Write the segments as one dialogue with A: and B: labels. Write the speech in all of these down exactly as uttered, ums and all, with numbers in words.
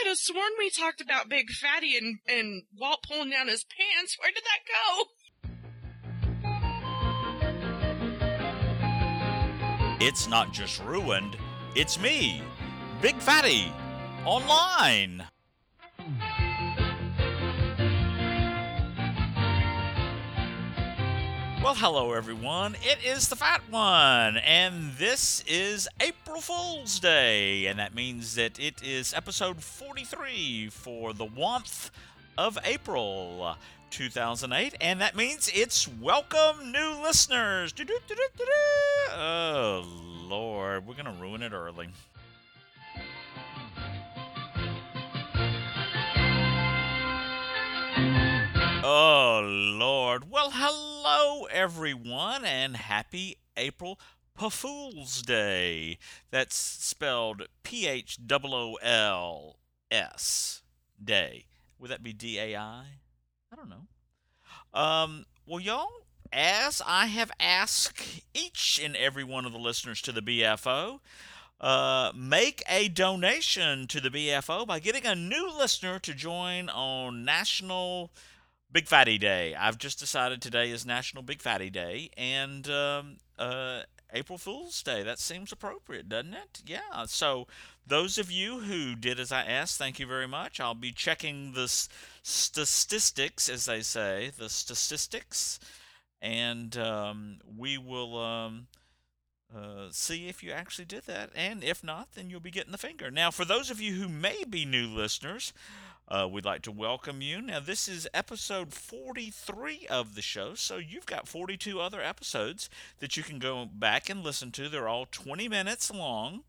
A: could have sworn we talked about Big Fatty and, and Walt pulling down his pants. Where did that
B: go? It's not just ruined, it's me, Big Fatty, online. Well, hello everyone, it is the Fat One, and this is April Fool's Day, and that means that it is episode forty-three for the month of April two thousand eight, and that means it's welcome new listeners. Oh, Lord, we're going to ruin it early. Oh, Lord. Well, hello, everyone, and happy April Fool's Day. That's spelled P H O O L S, day. Would that be D A I? I don't know. Um, well, y'all, as I have asked each and every one of the listeners to the B F O, Uh, make a donation to the B F O by getting a new listener to join on National Big Fatty Day. I've just decided today is National Big Fatty Day and um, uh, April Fool's Day. That seems appropriate, doesn't it? Yeah. So those of you who did as I asked, thank you very much. I'll be checking the s- statistics, as they say, the statistics, and um, we will um, uh, see if you actually did that. And if not, then you'll be getting the finger. Now, for those of you who may be new listeners, Uh, we'd like to welcome you. Now, this is episode forty-three of the show, so you've got forty-two other episodes that you can go back and listen to. They're all twenty minutes long,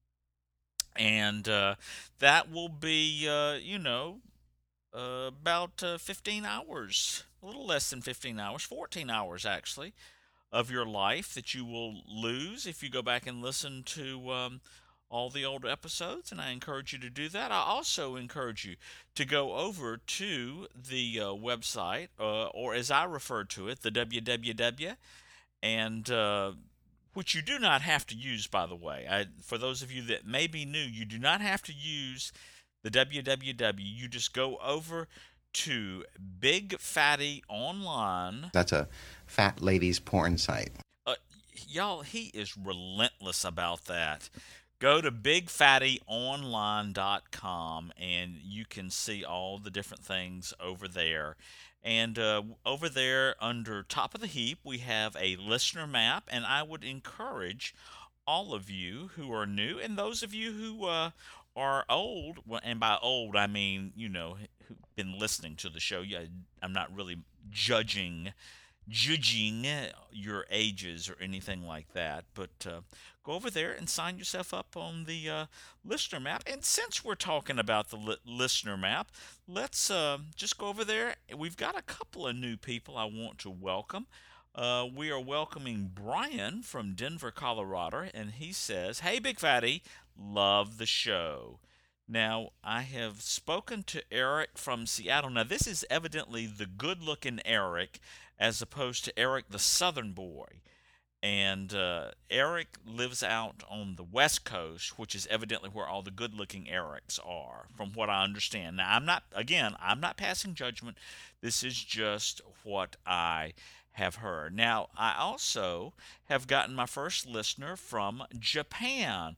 B: and uh, that will be, uh, you know, uh, about uh, fifteen hours, a little less than fifteen hours, fourteen hours, actually, of your life that you will lose if you go back and listen to um, all the old episodes, and I encourage you to do that. I also encourage you to go over to the uh, website, uh, or as I refer to it, the W W W, and uh, which you do not have to use, by the way. I, for those of you that may be new, you do not have to use the W W W. You just go over to Big Fatty Online.
C: That's a fat ladies porn site.
B: Uh, y'all, he is relentless about that. Go to big fatty online dot com and you can see all the different things over there. And uh, over there under top of the heap, we have a listener map, and I would encourage all of you who are new and those of you who uh, are old, and by old I mean, you know, who've been listening to the show. Yeah, I'm not really judging judging your ages or anything like that, but uh, go over there and sign yourself up on the uh, listener map. And since we're talking about the li- listener map, let's uh, just go over there. We've got a couple of new people I want to welcome. Uh, we are welcoming Brian from Denver, Colorado, and he says, "Hey, Big Fatty, love the show." Now, I have spoken to Eric from Seattle. Now, this is evidently the good-looking Eric, as opposed to Eric the Southern boy. And uh, Eric lives out on the West Coast, which is evidently where all the good-looking Erics are, from what I understand. Now, I'm not, again, I'm not passing judgment. This is just what I have heard. Now, I also have gotten my first listener from Japan.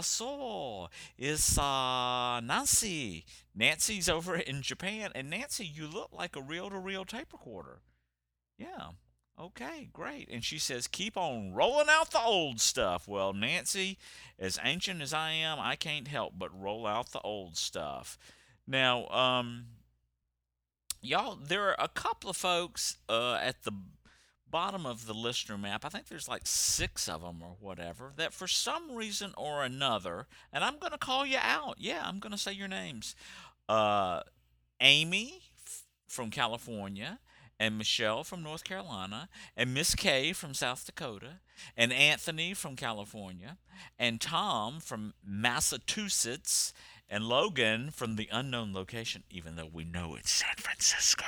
B: Also, is uh, Nancy. Nancy's over in Japan. And Nancy, you look like a reel-to-reel tape recorder. Yeah. Okay, great. And she says, keep on rolling out the old stuff. Well, Nancy, as ancient as I am, I can't help but roll out the old stuff. Now, um, y'all, there are a couple of folks uh, at the bottom of the listener map. I think there's like six of them or whatever, that for some reason or another, and I'm going to call you out. Yeah, I'm going to say your names. Uh, Amy f- from California, and Michelle from North Carolina, and Miss Kay from South Dakota, and Anthony from California, and Tom from Massachusetts, and Logan from the unknown location, even though we know it's San Francisco.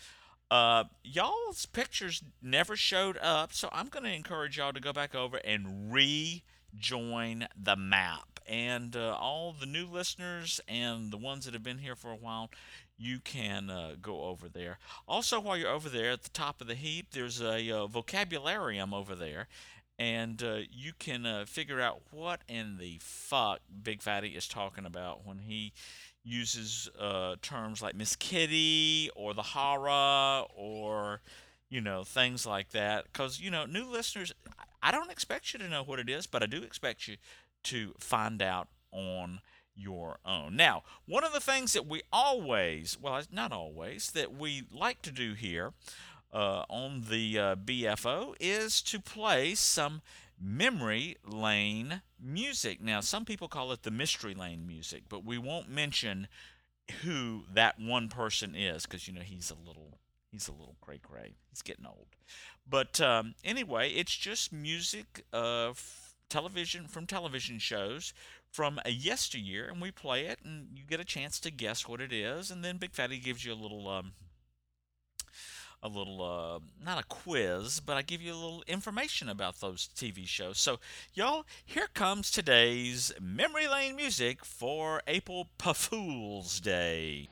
B: Uh, y'all's pictures never showed up, so I'm going to encourage y'all to go back over and rejoin the map. and uh, all the new listeners and the ones that have been here for a while, you can uh, go over there. Also, while you're over there at the top of the heap, there's a uh, vocabularium over there, and uh, you can uh, figure out what in the fuck Big Fatty is talking about when he uses uh, terms like Miss Kitty or the horror or you know things like that. Because you know, new listeners, I don't expect you to know what it is, but I do expect you to find out on your own. Now, one of the things that we always, well, not always, that we like to do here uh, on the uh, B F O is to play some memory lane music. Now, some people call it the mystery lane music, but we won't mention who that one person is because, you know, he's a little, he's a little cray-cray. He's getting old. But um, anyway, it's just music uh, f- television from television shows from a yesteryear, and we play it, and you get a chance to guess what it is, and then Big Fatty gives you a little, um, a little, uh, not a quiz, but I give you a little information about those T V shows. So, y'all, here comes today's Memory Lane music for April Fool's Day.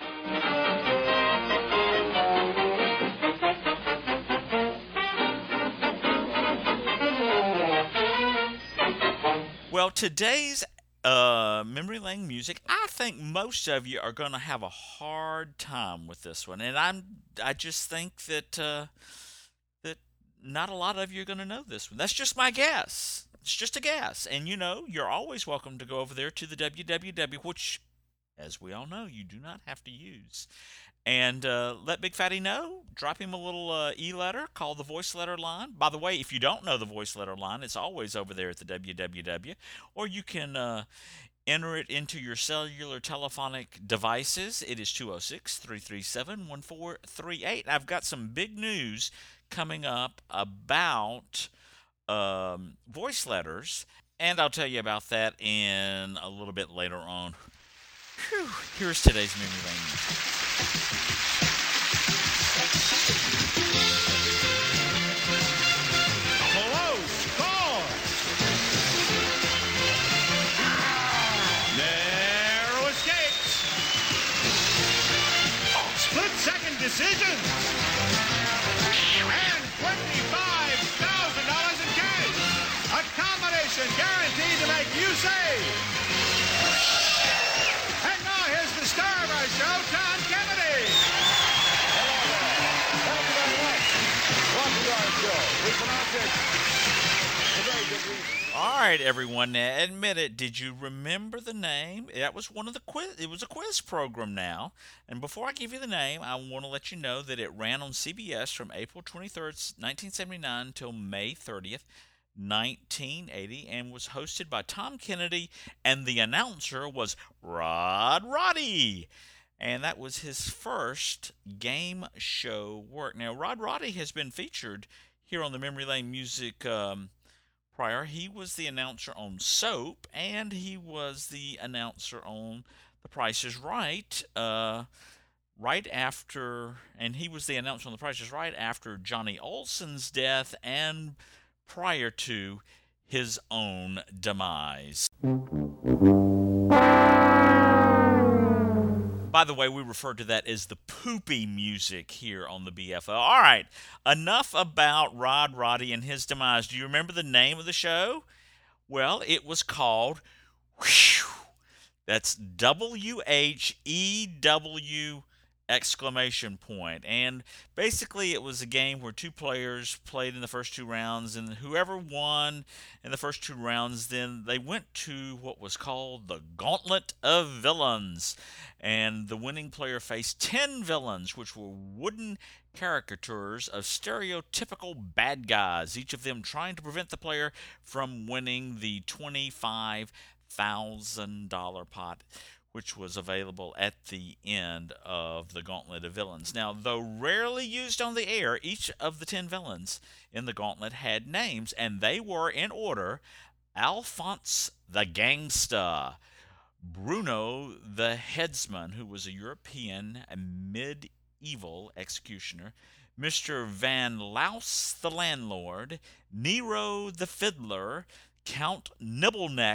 B: Well, today's uh, Memory Lane music, I think most of you are going to have a hard time with this one, and I'm I just think that uh, that not a lot of you are going to know this one. That's just my guess. It's just a guess, and you know, you're always welcome to go over there to the W W W, which, as we all know, you do not have to use. And uh, let Big Fatty know. Drop him a little uh, e-letter. Call the voice letter line. By the way, if you don't know the voice letter line, it's always over there at the W W W. Or you can uh, enter it into your cellular telephonic devices. It is two oh six, three three seven, one four three eight. I've got some big news coming up about um, voice letters. And I'll tell you about that in a little bit later on. Whew. Here's today's Memory Lane music.
D: Close call. Narrow escapes. Split-second decision. And twenty-five thousand dollars in cash. A combination guaranteed to make you save. And now here's the star of our show, Tom Kennedy.
E: Thank you very much. Welcome to our show. We pronounce it for very good reason.
B: All right, everyone. Now, admit it. Did you remember the name? That was one of the quiz. It was a quiz program now. And before I give you the name, I want to let you know that it ran on C B S from April twenty-third, nineteen seventy-nine, till May thirtieth, nineteen eighty, and was hosted by Tom Kennedy, and the announcer was Rod Roddy. And that was his first game show work. Now, Rod Roddy has been featured here on the Memory Lane Music um, prior. He was the announcer on Soap, and he was the announcer on The Price is Right, uh, right after, and he was the announcer on The Price is Right after Johnny Olson's death and prior to his own demise. By the way, we refer to that as the poopy music here on the B F O. All right, enough about Rod Roddy and his demise. Do you remember the name of the show? Well, it was called Whew. That's W H E W exclamation point. And basically it was a game where two players played in the first two rounds, and whoever won in the first two rounds, then they went to what was called the Gauntlet of Villains, and the winning player faced ten villains, which were wooden caricatures of stereotypical bad guys, each of them trying to prevent the player from winning the twenty-five thousand dollars pot, which was available at the end of the Gauntlet of Villains. Now, though rarely used on the air, each of the ten villains in the Gauntlet had names, and they were, in order, Alphonse the Gangsta, Bruno the Headsman, who was a European medieval executioner, Mister Van Louse the Landlord, Nero the Fiddler, Count Nibbleneck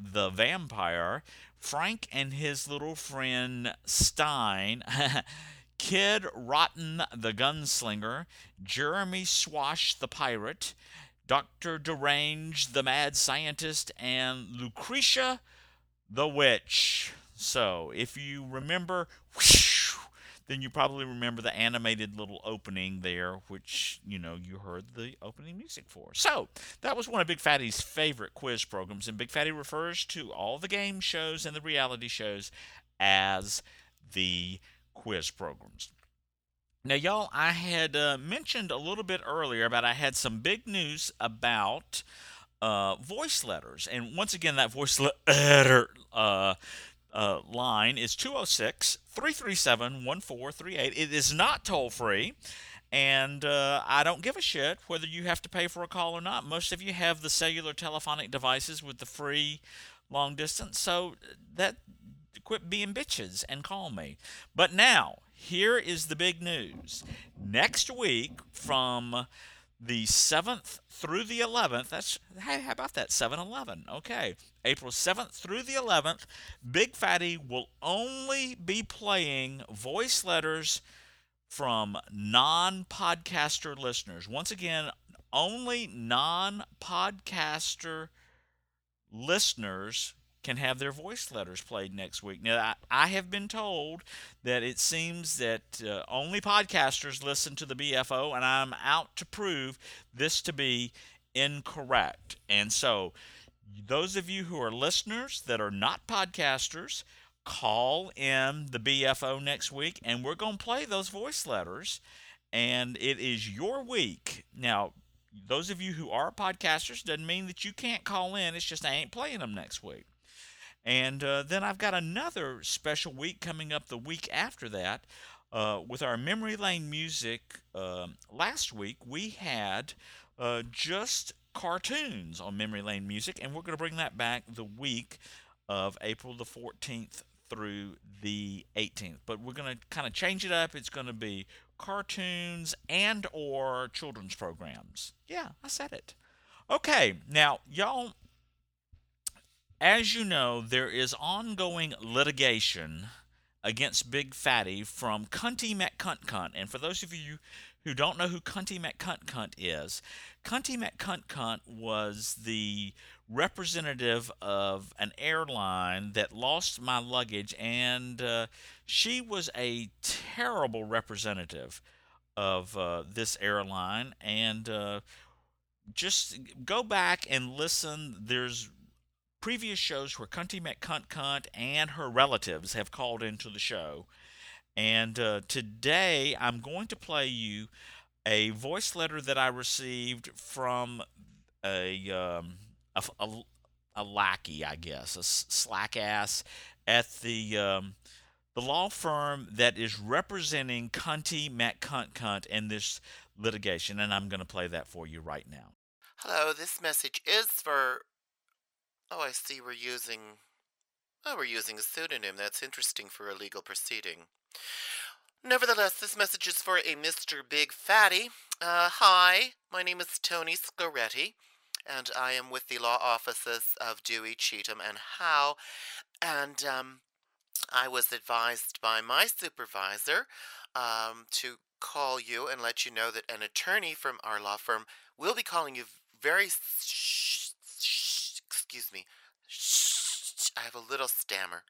B: the vampire, Frank and his little friend Stein, Kid Rotten the gunslinger, Jeremy Swash the pirate, Doctor Derange the mad scientist, and Lucretia the witch. So, if you remember, whoosh, then you probably remember the animated little opening there, which, you know, you heard the opening music for. So, that was one of Big Fatty's favorite quiz programs, and Big Fatty refers to all the game shows and the reality shows as the quiz programs. Now, y'all, I had uh, mentioned a little bit earlier about I had some big news about uh, voice letters. And once again, that voice letter uh, uh, line is two oh six, three three seven, one four three eight. It is not toll-free, and uh, I don't give a shit whether you have to pay for a call or not. Most of you have the cellular telephonic devices with the free long distance, so that quit being bitches and call me. But now, here is the big news. Next week, from the seventh through the eleventh, that's, hey, how about that, seven eleven? Okay, April seventh through the eleventh, Big Fatty will only be playing voice letters from non-podcaster listeners. Once again, only non-podcaster listeners can have their voice letters played next week. Now, I, I have been told that it seems that uh, only podcasters listen to the B F O, and I'm out to prove this to be incorrect. And so, those of you who are listeners that are not podcasters, call in the B F O next week, and we're going to play those voice letters, and it is your week. Now, those of you who are podcasters, doesn't mean that you can't call in. It's just I ain't playing them next week. And uh, then I've got another special week coming up the week after that. Uh, with our Memory Lane music, uh, last week we had uh, just cartoons on Memory Lane music, and we're going to bring that back the week of April the fourteenth through the eighteenth. But we're going to kind of change it up. It's going to be cartoons and or children's programs. Yeah, I said it. Okay, now, y'all, as you know, there is ongoing litigation against Big Fatty from Cunty McCuntcunt. And for those of you who don't know who Cunty McCuntcunt is, Cunty McCuntcunt was the representative of an airline that lost my luggage, and uh, she was a terrible representative of uh, this airline. And uh, just go back and listen. There's previous shows where Cunty McCuntcunt and her relatives have called into the show. And uh, today I'm going to play you a voice letter that I received from a um, a, a, a lackey, I guess, a slack ass at the um, the law firm that is representing Cunty McCuntcunt in this litigation. And I'm going to play that for you right now.
F: Hello, this message is for... Oh, I see we're using... Oh, we're using a pseudonym. That's interesting for a legal proceeding. Nevertheless, this message is for a Mister Big Fatty. Uh, hi, my name is Tony Scoretti, and I am with the law offices of Dewey, Cheatham, and Howe, and um, I was advised by my supervisor um, to call you and let you know that an attorney from our law firm will be calling you very... Sh- sh- excuse me. Sh- I have a little stammer.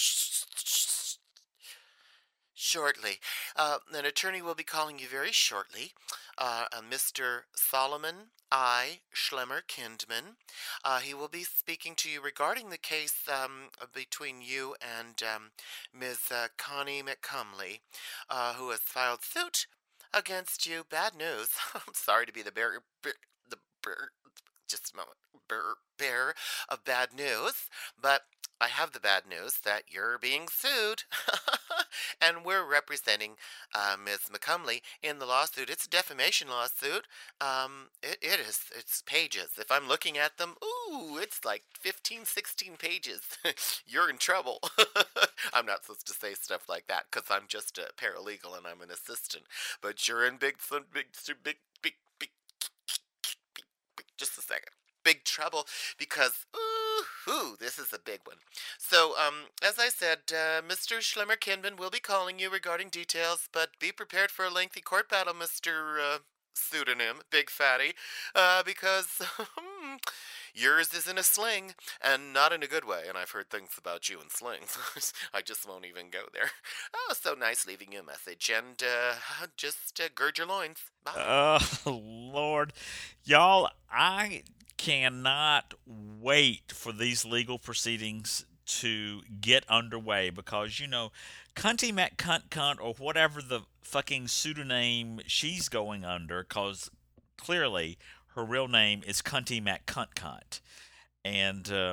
F: Shortly. Uh, an attorney will be calling you very shortly, uh, uh, Mister Solomon I. Schlemmer Kindman. Uh, he will be speaking to you regarding the case um, between you and um, Miz Uh, Connie McCumley, uh, who has filed suit against you. Bad news. I'm sorry to be the bearer, bear, the bear, just a moment, bear, bear of bad news, but I have the bad news that you're being sued, and we're representing uh, Miz McCumley in the lawsuit. It's a defamation lawsuit. Um, it, it is, it's pages. If I'm looking at them, ooh, it's like fifteen, sixteen pages. You're in trouble. I'm not supposed to say stuff like that because I'm just a paralegal and I'm an assistant. But you're in big, big, big, big, big, big, big, just a second. big trouble because, ooh, this is a big one. So, um, as I said, uh, Mister Schlemmer Kinman will be calling you regarding details, but be prepared for a lengthy court battle, Mister Uh, pseudonym, Big Fatty, uh, because yours is in a sling, and not in a good way, and I've heard things about you in slings. I just won't even go there. Oh, so nice leaving you a message, and uh, just uh, gird your loins. Bye.
B: Oh, Lord. Y'all, I cannot wait for these legal proceedings to get underway because, you know, Cunty McCunt Cunt or whatever the fucking pseudonym she's going under, because clearly her real name is Cunty McCunt Cunt. And, uh,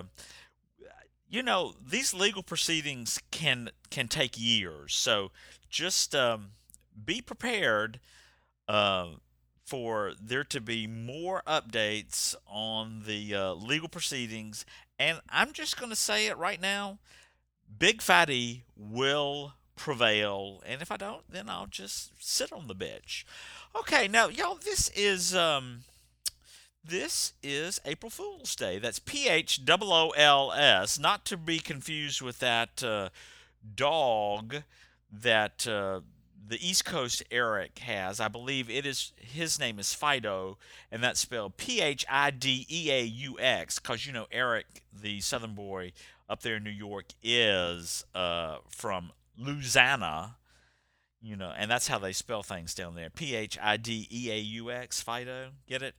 B: you know, these legal proceedings can can take years. So just um, be prepared uh, for there to be more updates on the uh, legal proceedings. And I'm just going to say it right now. Big Fatty will prevail, and if I don't, then I'll just sit on the bitch. Okay, now, y'all, this is um, this is April Fool's Day. That's P H O O L S, not to be confused with that uh, dog that uh, the East Coast Eric has. I believe it is his name is Fido, and that's spelled P H I D E A U X, because, you know, Eric, the Southern boy up there in New York, is uh, from Louisiana, you know, and that's how they spell things down there. P H I D E A U X, Fido. Get it?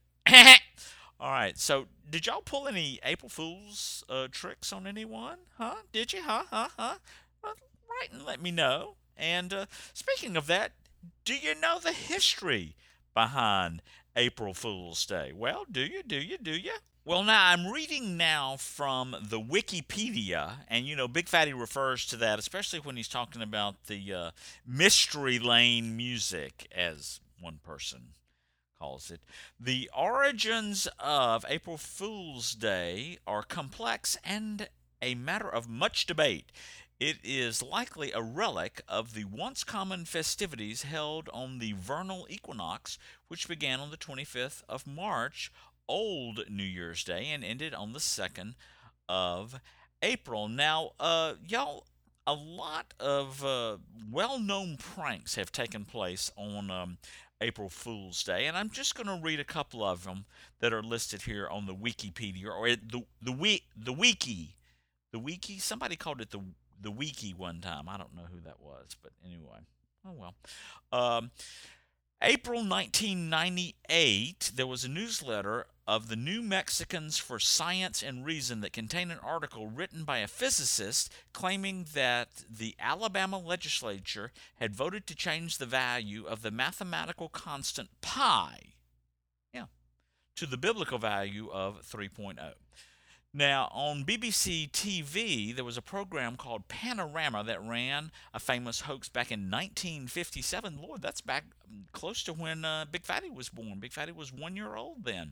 B: All right, so did y'all pull any April Fool's uh, tricks on anyone? Huh? Did you? Huh? Huh? Huh? Well, write and let me know. And uh, speaking of that, do you know the history behind April Fool's Day? Well, do you? Do you? Do you? Well, now, I'm reading now from the Wikipedia, and, you know, Big Fatty refers to that, especially when he's talking about the uh, Mystery Lane music, as one person calls it. The origins of April Fool's Day are complex and a matter of much debate. It is likely a relic of the once common festivities held on the vernal equinox, which began on the twenty-fifth of March, Old New Year's Day, and ended on the second of April. Now, uh, y'all, a lot of uh, well-known pranks have taken place on um, April Fool's Day, and I'm just going to read a couple of them that are listed here on the Wikipedia, or the the we the wiki, the wiki. Somebody called it the the wiki one time. I don't know who that was, but anyway, oh well. Um, April nineteen ninety-eight, there was a newsletter of the New Mexicans for Science and Reason that contained an article written by a physicist claiming that the Alabama legislature had voted to change the value of the mathematical constant pi, yeah, to the biblical value of three point oh. Now, on B B C T V, there was a program called Panorama that ran a famous hoax back in nineteen fifty-seven. Lord, that's back close to when uh, Big Fatty was born. Big Fatty was one year old then.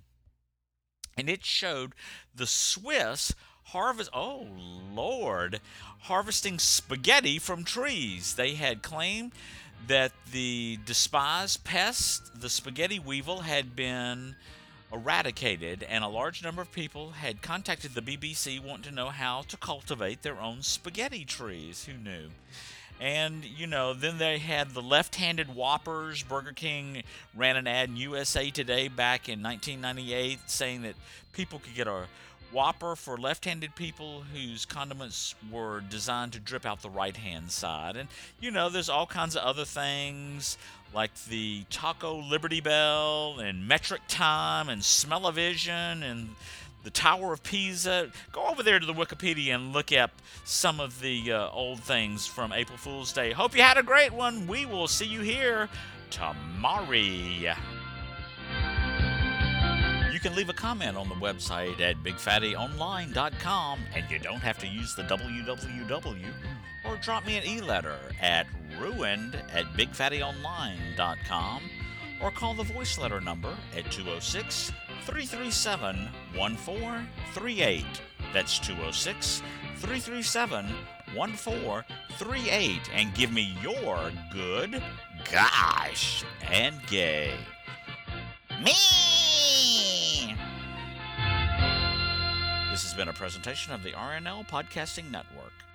B: And it showed the Swiss harvest, oh, Lord, harvesting spaghetti from trees. They had claimed that the despised pest, the spaghetti weevil, had been eradicated, and a large number of people had contacted the B B C wanting to know how to cultivate their own spaghetti trees. Who knew? And, you know, then they had the left-handed Whoppers. Burger King ran an ad in U S A Today back in nineteen ninety-eight saying that people could get a Whopper for left-handed people whose condiments were designed to drip out the right-hand side. And, you know, there's all kinds of other things like the Taco Liberty Bell and Metric Time and Smell-O-Vision and the Tower of Pisa. Go over there to the Wikipedia and look up some of the uh, old things from April Fool's Day. Hope you had a great one. We will see you here tomorrow. You can leave a comment on the website at big fatty online dot com, and you don't have to use the W W W, or drop me an e-letter at ruined at big fatty online dot com, or call the voice letter number at two oh six, three three seven, one four three eight. That's two oh six, three three seven, one four three eight, and give me your good, gosh, and gay. Me! This has been a presentation of the R N L Podcasting Network.